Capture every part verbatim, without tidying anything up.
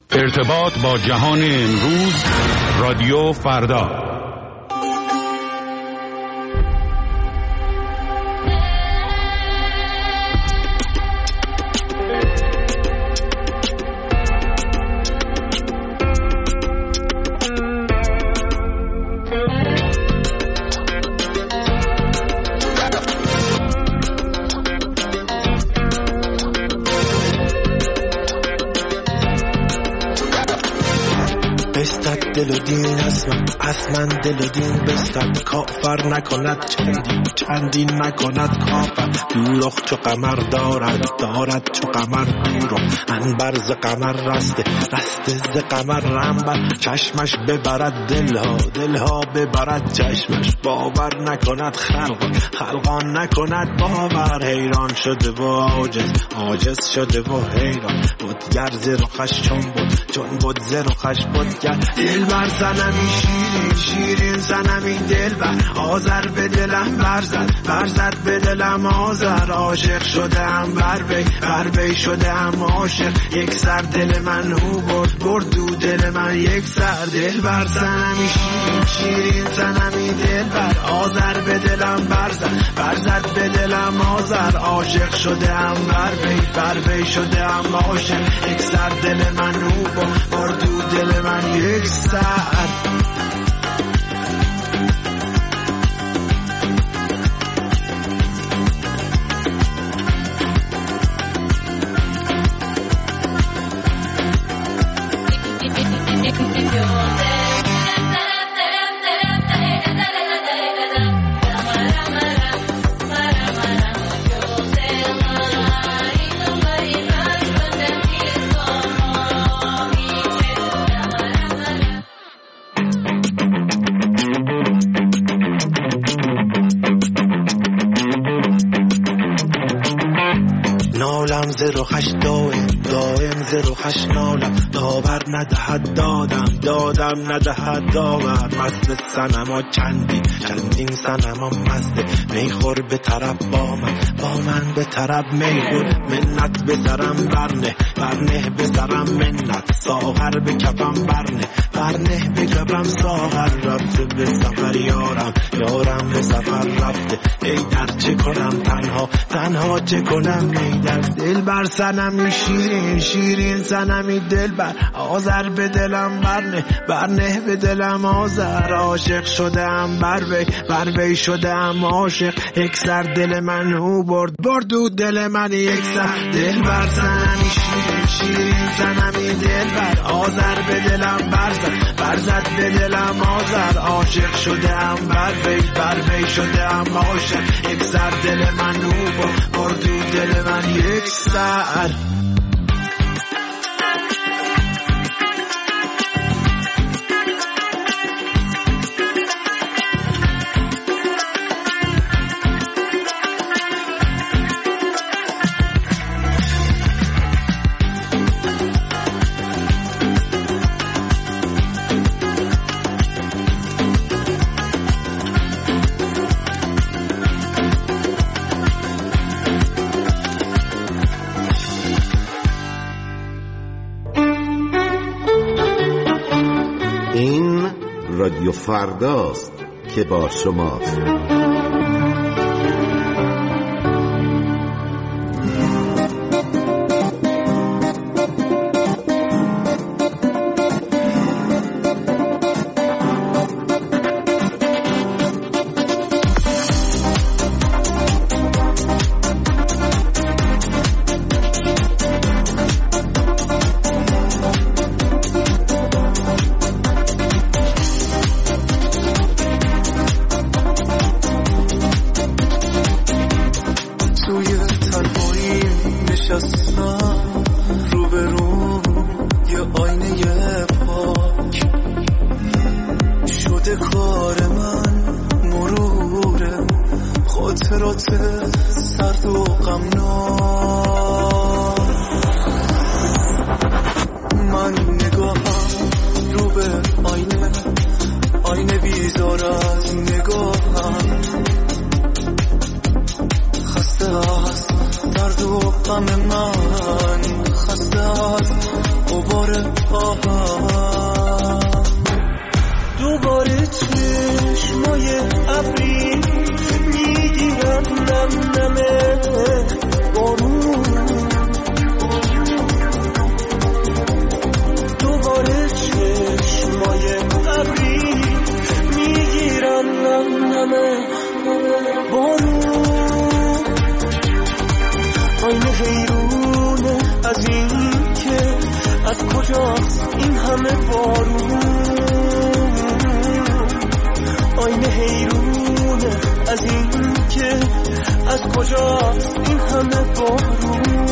ارتباط با جهان امروز، رادیو فردا. دل و دین اسمم اسمن دل و دین بستد کافر نکند چندین چندین نکند کافر دوروخ چو قمر دارد دارد چو قمر دوروخ انبر ز قمر رسته رسته ز قمر رنبر چشمش ببرد دلها دلها ببرد چشمش باور نکند خلقان خلقان نکند باور حیران شده و عاجز عاجز شده و حیران بودگر ز رخش چون بود چون بود ز رخش بودگر دل بر زنمی شیرین شیرین زنمی دل بر آذر به دلم برزد برزد به دلم آذر عاشق شده هم بر بی بر بی شده هم عاشق یک سر دل من او برد برد دو دل من یک سر دل بر زنمی شیرین شیرین زنمی دل بر آذر به دلم برزد برزد به دلم آذر عاشق شده هم بر بی بر بی شده هم عاشق یک سر دل من او برد برد دو دل من یک سر زرخش دائم دائم زرخش نالم داور ندهد دادم دادم ندهد داور مست سنما چندی چندین سنما مزده میخور به طرف با من با من به طرف میخور منت به سرم برنه برنه به سرم منت ساغر به کفم برنه برنه به کفم ساغر رفته به سفر یارم یارم به سفر رفته ای در چه کنم تنها تنها چه کنم ای در دل بر سنمی شیرین شیرین سنمی دل بر آذر به دلم برنه برنه به دلم آذر عاشق شدم بر وی بر وی شدم عاشق یک سر دل من او برد برد و دل من یک سر دل بر سنمی شیرین شیرین سنمی دل بر آذر به دلم برزد برزد به دلم آذر عاشق شدم بر وی بر وی شدم عاشق یک سر دل من او برد برد و دل من یک سر رادیو فرداست که با شماست. کجاست این همه بارون؟ آینه حیرونه از این که از کجاست این همه بارون؟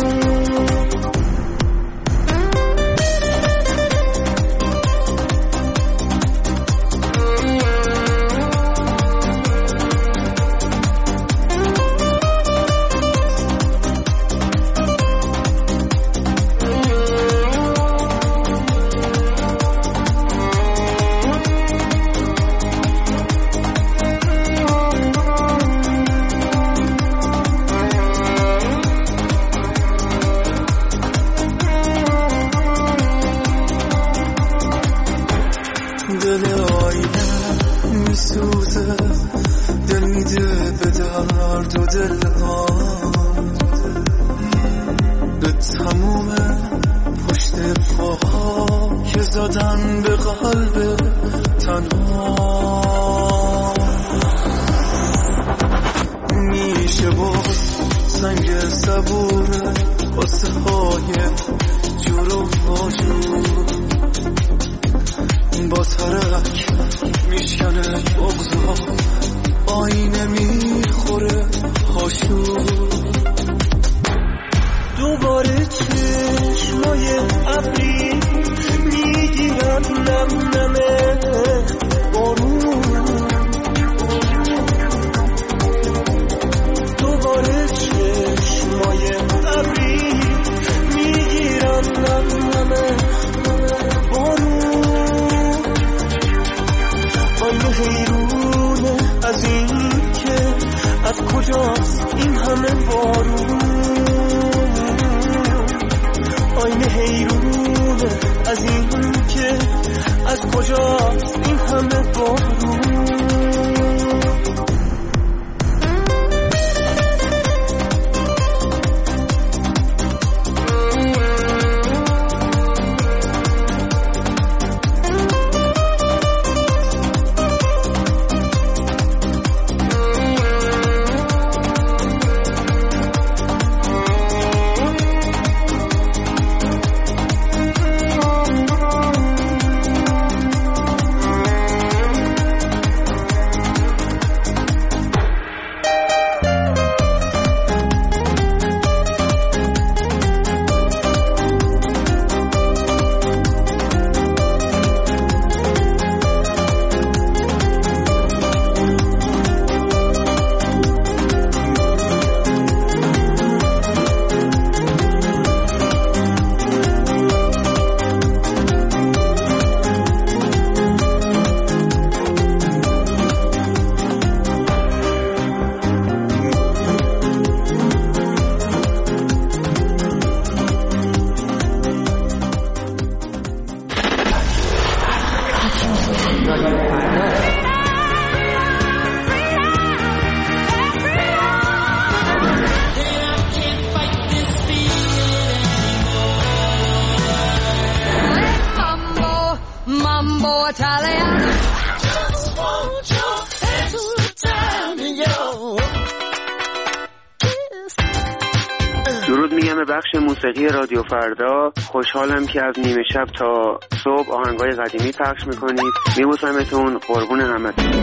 درود میگم به بخش موسیقی رادیو فردا. خوشحالم که از نیمه شب تا صبح آهنگای قدیمی پخش میکنید. میبوسمتون، قربون همتون.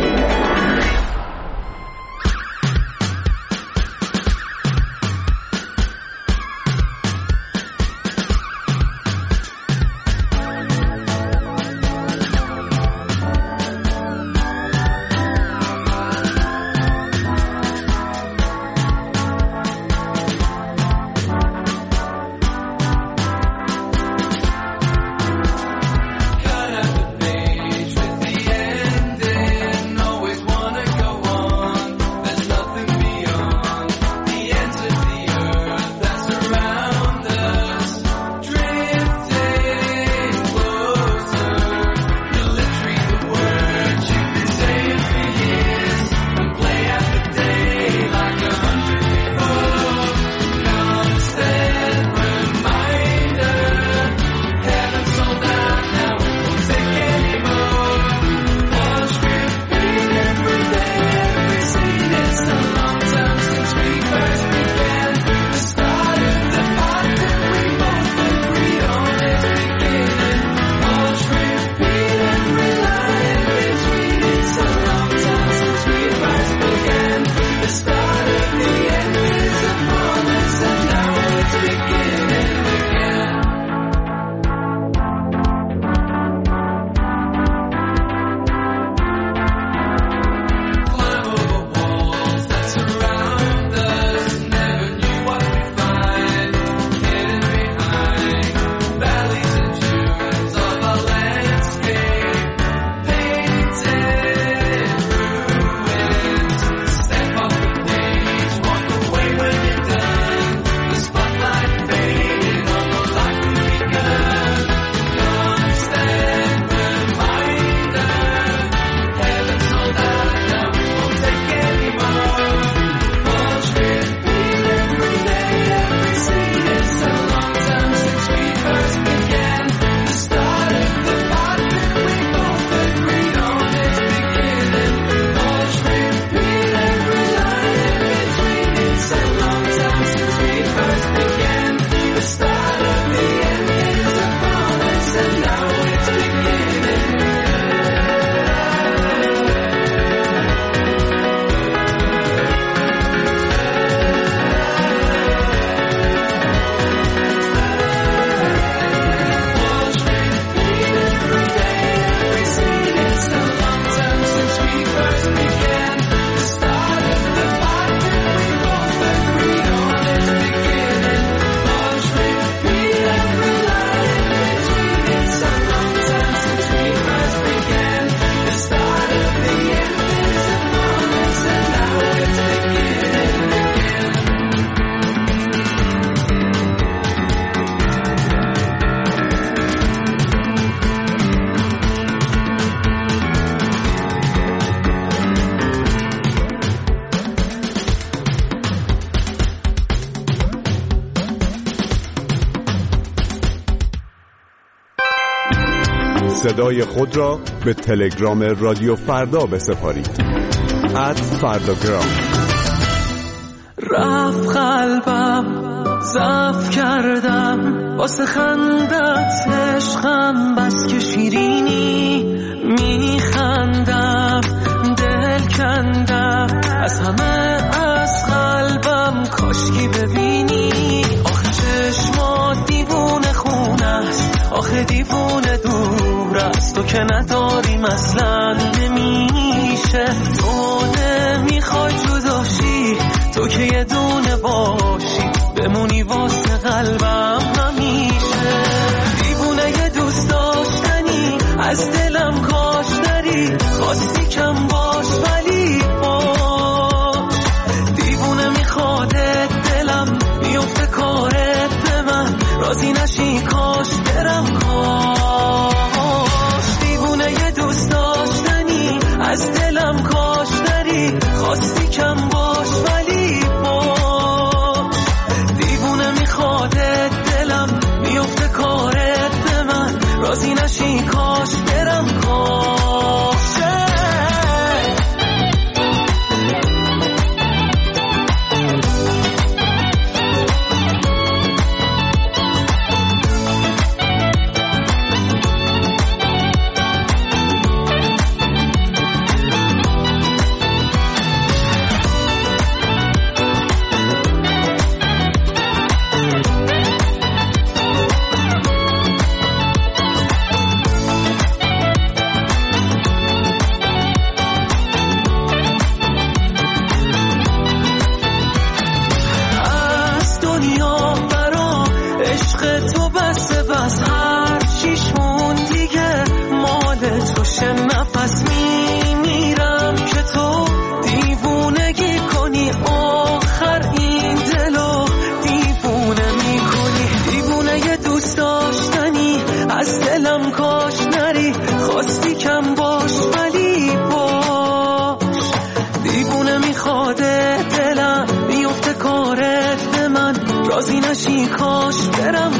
Always want صدای خود را به تلگرام رادیو فردا بسپارید. ات فرداگرام. رفت قلبم ضعف کردم واسه خندت عشقم بس که شیرینی میخندم دل کندم از همه از قلبم کاشکی ببینی آخه چشمات دیوونه خونه است آخه دیوونه دور است تو که نداریم اصلا نمیشه تو نمیخوای جداشی تو که یه دونه باشی بمونی واسه قلبم همیشه دیوونه یه دوست داشتنی از دلم کاش داری خواستی کم باش ولی باش دیوونه میخوادت دلم میفته کارت به من راضی نشی کاش برم کاش دیوونه یه دوست داشتنی از دلم کاش داری خواستی کم باش ولی باش دیوونه میخوادت دلم میفته کارت به من راضی نشی کاش برم کاش راضی نشی کاش برم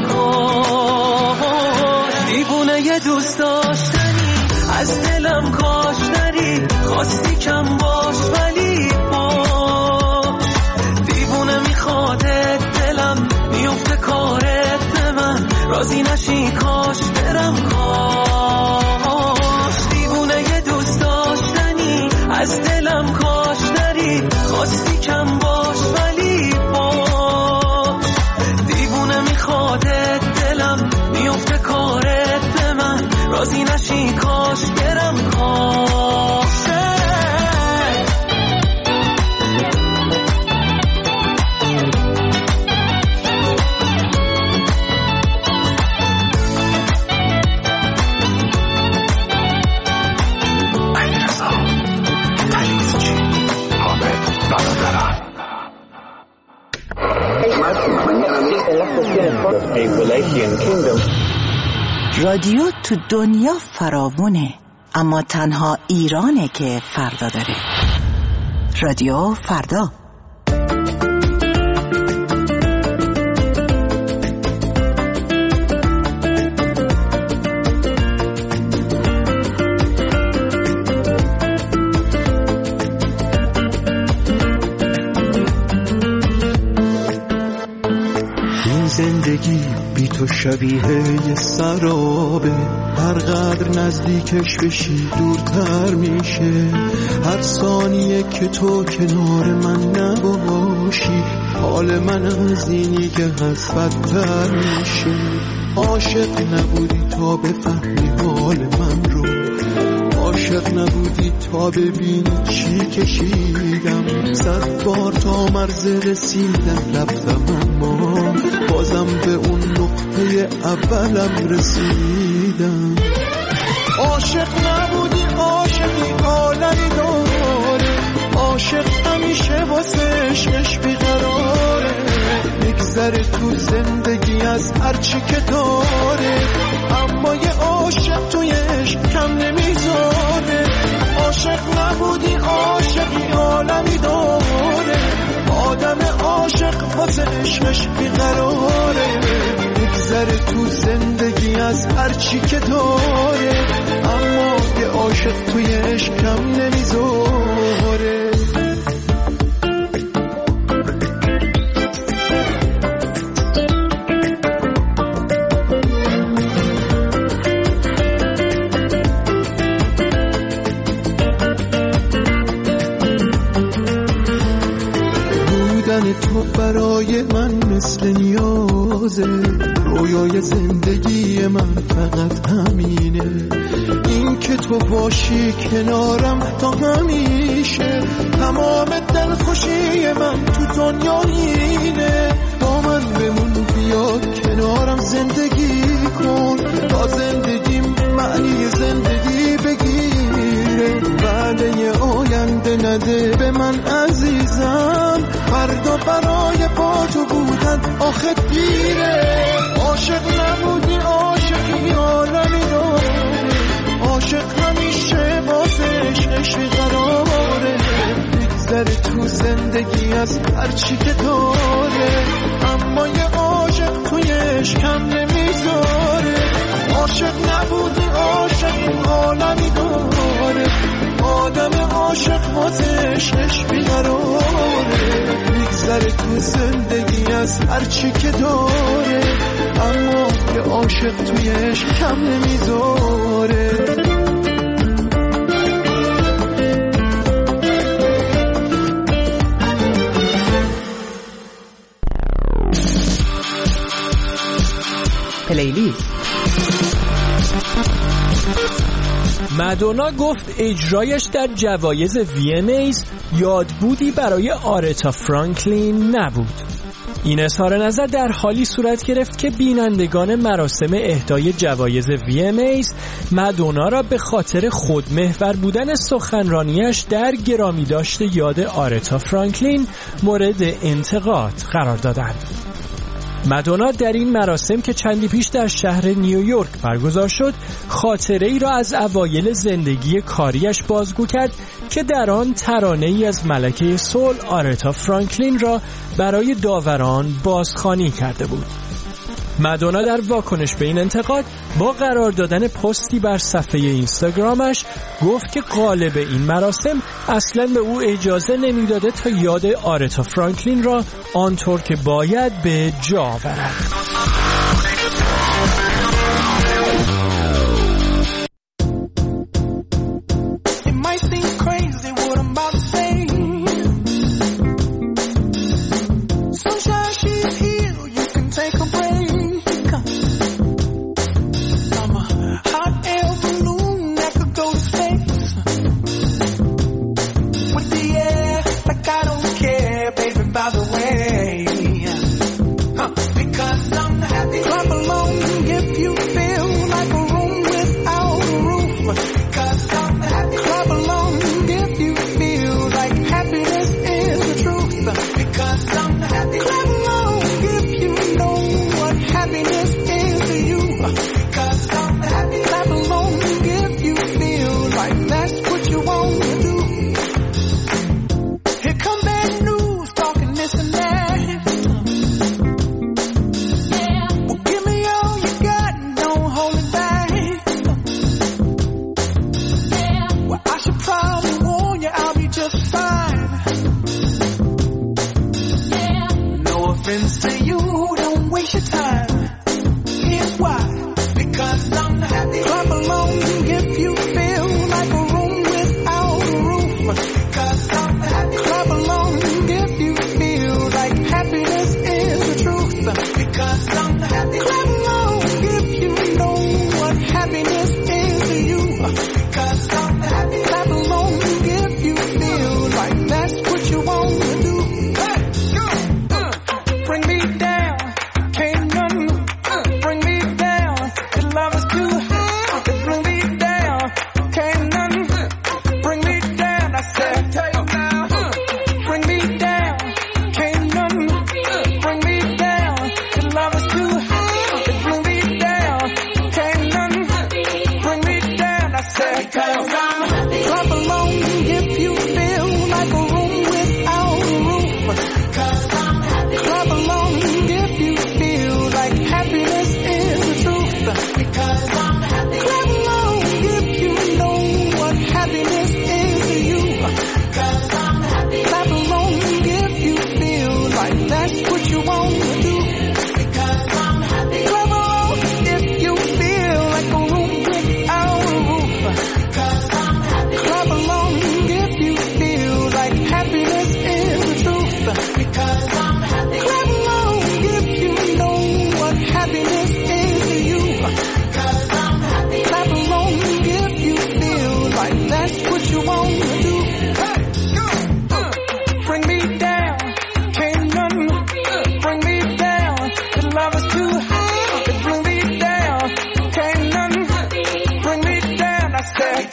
کاش دیوونه یه دوست داشتنی از دلم کاش نری خواستی کم باش ولی باش دیوونه میخوادت دلم میفته کارت به من راضی نشی کاش برم کاش دیوونه یه دوست داشتنی از دلم کاش نری خواستی کم باش ولی باش دیوونه میخوادت دلم میفته کارت به من راضی نشی کاش برم کاش رادیو تو دنیا فراوونه، اما تنها ایرانه که فردا داره. رادیو فردا. زندگی بی تو شبیه یه سرابه، هر قدر نزدیکش بشی دورتر میشه. هر ثانیه که تو کنار من نباشی حال من از اینی که هست بدتر میشه. عاشق نبودی تا بفهمی حال من رو، عاشق نبودی تا ببینی چی کشیدم. صد بار تا مرز رسیدم رفتم اما بازم به اون نقطه اولم رسیدم. عاشق نبودی عاشقی عالمی داره، عاشق همیشه واسه عشقش بیقراره. میگذره تو زندگی از هرچی که داره، اما یه عاشق توی عشق کم نمیذاره. عاشق نبودی عاشقی عالمی داره، آدم عاشق واسه عشقش بیقراره. میگذره تو زندگی از هر چی که داره، اما یه عاشق توی عشقم نمیذاره. تو برای من مثل نیازه، رویای زندگی من فقط همینه، این که تو باشی کنارم تا همیشه. تمام دلخوشی من تو دنیا اینه، با من بمون بیا کنارم زندگی کن، تا زندگیم معنی زندگی بگیره. وعده آینده نده به من عزیزم، فردا برای با تو بودن آخه دیره. عاشق نبودی عاشقی عالمی داره، عاشق همیشه بازش عشق قراره. بگذره تو زندگی از هرچی که داره، اما یه عاشق توی عشقم نمیذاره. عاشق نبودی عاشقی عالمی داره، آدم عاشق بازش عشق قراره. بگذره تو زندگی از هرچی که داره، اما یه عاشق توی عشق کم نمیذاره. پلیلیست. مادونا گفت اجرایش در جوایز وی ام ایز یادبودی برای آرتا فرانکلین نبود. این اظهار نظر در حالی صورت گرفت که بینندگان مراسم اهدای جوایز وی ام ایز مادونا را به خاطر خودمحور بودن سخنرانیش در گرامی داشته یاد آرتا فرانکلین مورد انتقاد قرار دادند. مادونا در این مراسم که چندی پیش در شهر نیویورک برگزار شد، خاطره ای را از اوایل زندگی کاریش بازگو کرد که در آن ترانه ای از ملکه سول آرتا فرانکلین را برای داوران بازخوانی کرده بود. مادونا در واکنش به این انتقاد با قرار دادن پستی بر صفحه اینستاگرامش گفت که غالب این مراسم اصلا به او اجازه نمیداده تا یاد آرتا فرانکلین را آنطور که باید به جا آورد.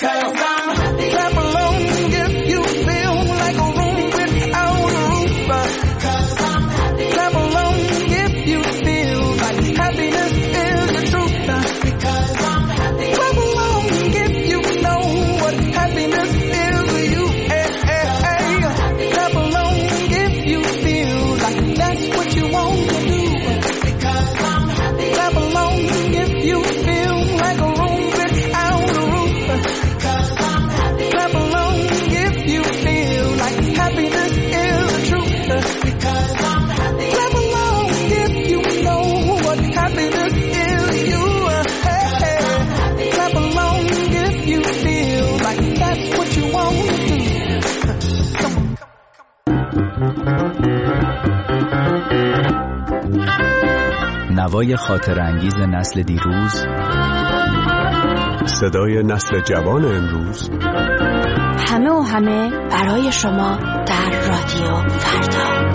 نوای خاطر انگیز نسل دیروز، صدای نسل جوان امروز، همه و همه برای شما در رادیو فردا.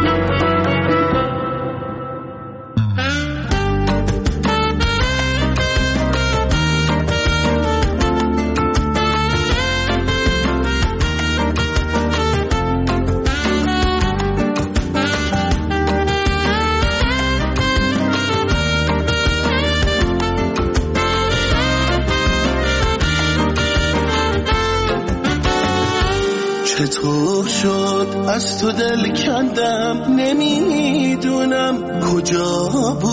چطور شد از تو دل کندم، نمیدونم کجا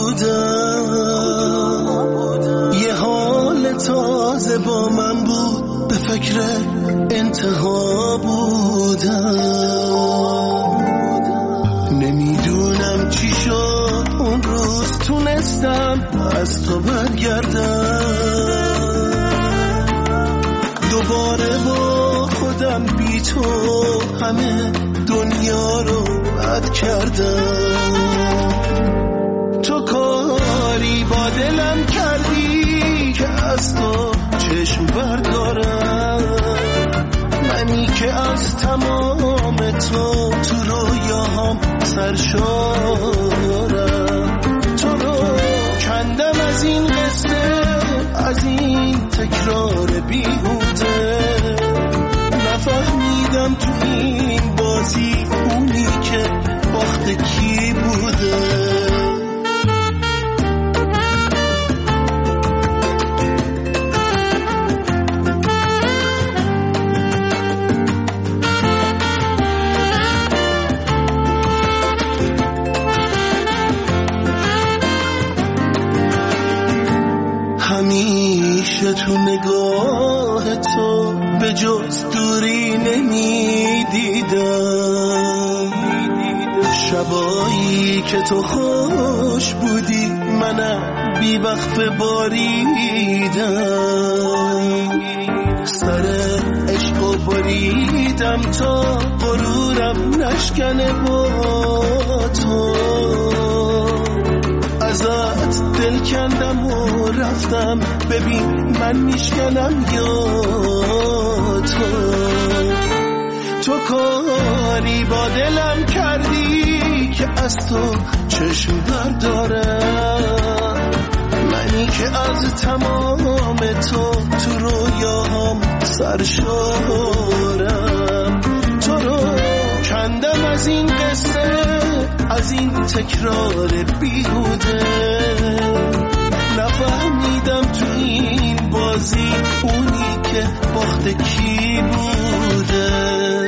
بودم. یه حال تازه با من بود، به فکر انتها بودم. نمیدونم چی شد اون روز تونستم از تو برگردم. دوباره با خودم بی تو همه دنیا رو بد کردم. تو کاری با دلم کردی که از تو چشم بردارم. منی که از تمام تو تو رویاهام سرشارم. تو رو کندم از این قصه، از این تکرار بیهوده. نفهمیدم تو این بازی اونی که باخت کی بوده. همیشه تو نگاه تو به جز دوری نمیدیدم. شبایی که تو خوش بودی منم بی وقت باریدم. سر عشق و بریدم تا غرورم نشکنه با تو. ازت دل کندم و رفتم، ببین من میشکنم یا تو. تو کاری با دلم کردی که از تو چشم بردارم. منی که از تمام تو تو رویاهام سرشارم. تو رو کندم از این قصه، از این تکرار بیهوده. نفهمیدم تو این بازی اونی که باخت کی بوده.